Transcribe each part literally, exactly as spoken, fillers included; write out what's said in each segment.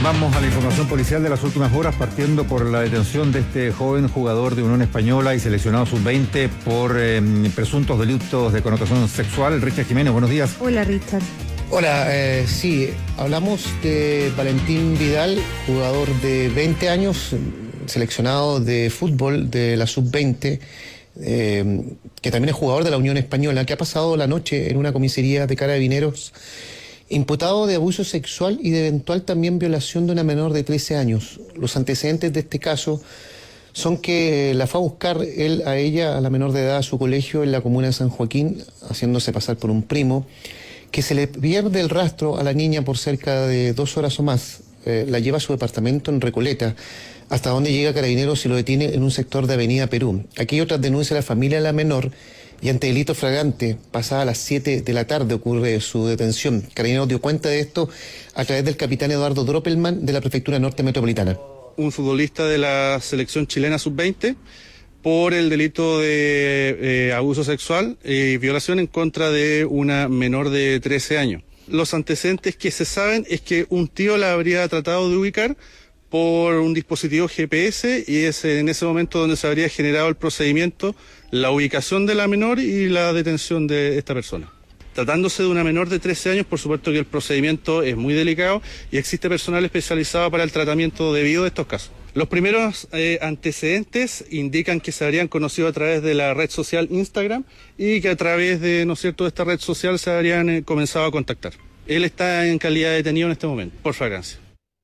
Vamos a la información policial de las últimas horas, partiendo por la detención de este joven jugador de Unión Española y seleccionado sub veinte por eh, presuntos delitos de connotación sexual. Richard Jiménez, buenos días. Hola, Richard. Hola, eh, sí, hablamos de Valentín Vidal, jugador de veinte años, seleccionado de fútbol de la sub veinte, eh, que también es jugador de la Unión Española, que ha pasado la noche en una comisaría de Carabineros, imputado de abuso sexual y de eventual también violación de una menor de trece años. Los antecedentes de este caso son que la fue a buscar él a ella, a la menor de edad, a su colegio en la comuna de San Joaquín, haciéndose pasar por un primo, que se le pierde el rastro a la niña por cerca de dos horas o más. Eh, la lleva a su departamento en Recoleta, hasta donde llega Carabineros y lo detiene en un sector de Avenida Perú. Aquí hay otras denuncias de la familia de la menor, y ante delito flagrante, pasada a las siete de la tarde ocurre su detención. Carabineros dio cuenta de esto a través del capitán Eduardo Droppelman de la Prefectura Norte Metropolitana. Un futbolista de la selección chilena sub veinte por el delito de eh, abuso sexual y violación en contra de una menor de trece años. Los antecedentes que se saben es que un tío la habría tratado de ubicar por un dispositivo G P S y es en ese momento donde se habría generado el procedimiento, la ubicación de la menor y la detención de esta persona. Tratándose de una menor de trece años, por supuesto que el procedimiento es muy delicado y existe personal especializado para el tratamiento debido de estos casos. Los primeros eh, antecedentes indican que se habrían conocido a través de la red social Instagram y que a través de, ¿no es cierto?, de esta red social se habrían eh, comenzado a contactar. Él está en calidad de detenido en este momento, por flagrancia.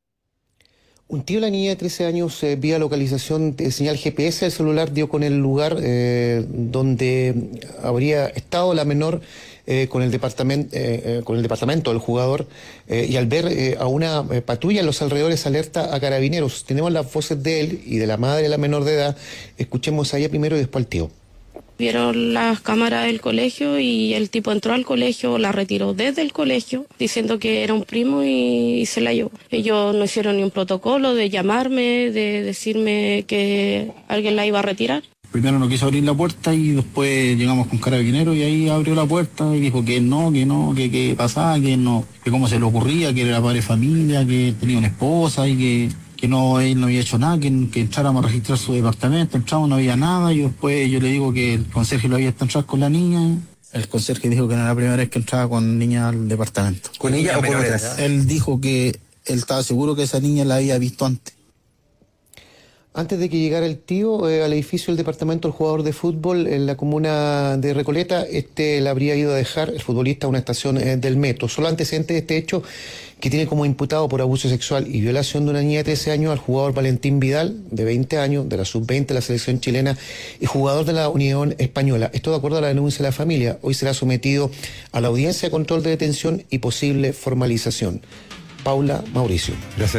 Un tío de la niña de trece años, eh, vía localización de señal G P S del celular, dio con el lugar eh, donde habría estado la menor eh, con, el departamento, eh, eh, con el departamento del jugador, eh, y al ver eh, a una eh, patrulla en los alrededores alerta a Carabineros. Tenemos las voces de él y de la madre de la menor de edad. Escuchemos a ella primero y después al tío. Vieron las cámaras del colegio y el tipo entró al colegio, la retiró desde el colegio diciendo que era un primo y, y se la llevó. Ellos no hicieron ni un protocolo de llamarme, de decirme que alguien la iba a retirar. Primero no quiso abrir la puerta y después llegamos con Carabineros y ahí abrió la puerta y dijo que no, que no, que qué pasaba, que no, que cómo se le ocurría, que era padre de familia, que tenía una esposa y que... que no, él no había hecho nada, que, que entráramos a registrar su departamento, entramos, no había nada, y después yo le digo que el conserje lo había visto entrar con la niña. El conserje dijo que no era la primera vez que entraba con niña al departamento. ¿Con ella o con otras? Él dijo que él estaba seguro que esa niña la había visto antes. Antes de que llegara el tío eh, al edificio del departamento del jugador de fútbol en la comuna de Recoleta, este le habría ido a dejar, el futbolista, a una estación eh, del metro. Solo antecedente de este hecho, que tiene como imputado por abuso sexual y violación de una niña de trece años al jugador Valentín Vidal, de veinte años, de la sub veinte de la selección chilena y jugador de la Unión Española. Esto de acuerdo a la denuncia de la familia. Hoy será sometido a la audiencia de control de detención y posible formalización. Paula Mauricio. Gracias.